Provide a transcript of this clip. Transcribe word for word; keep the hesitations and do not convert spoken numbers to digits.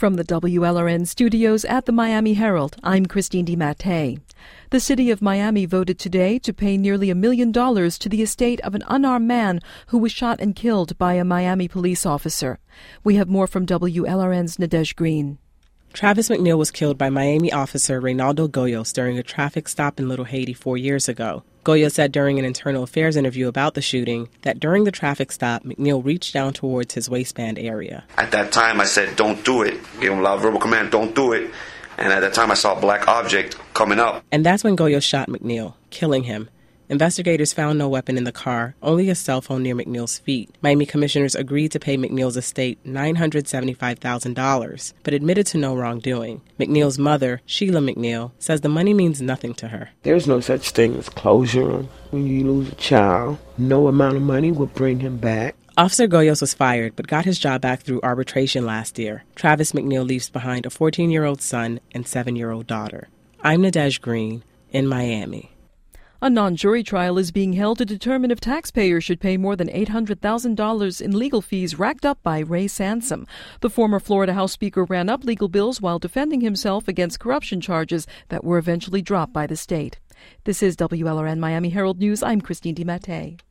From the W L R N studios at the Miami Herald, I'm Christine DiMattei. The city of Miami voted today to pay nearly a million dollars to the estate of an unarmed man who was shot and killed by a Miami police officer. We have more from W L R N's Nadege Green. Travis McNeil was killed by Miami officer Reynaldo Goyos during a traffic stop in Little Haiti four years ago. Goyos said during an internal affairs interview about the shooting that during the traffic stop, McNeil reached down towards his waistband area. At that time, I said, don't do it. Gave him a loud verbal command, don't do it. And at that time, I saw a black object coming up. And that's when Goyos shot McNeil, killing him. Investigators found no weapon in the car, only a cell phone near McNeil's feet. Miami commissioners agreed to pay McNeil's estate nine hundred seventy-five thousand dollars, but admitted to no wrongdoing. McNeil's mother, Sheila McNeil, says the money means nothing to her. There's no such thing as closure. When you lose a child, no amount of money will bring him back. Officer Goyos was fired, but got his job back through arbitration last year. Travis McNeil leaves behind a fourteen-year-old son and seven-year-old daughter. I'm Nadege Green in Miami. A non-jury trial is being held to determine if taxpayers should pay more than eight hundred thousand dollars in legal fees racked up by Ray Sansom. The former Florida House Speaker ran up legal bills while defending himself against corruption charges that were eventually dropped by the state. This is W L R N Miami Herald News. I'm Christine DiMattei.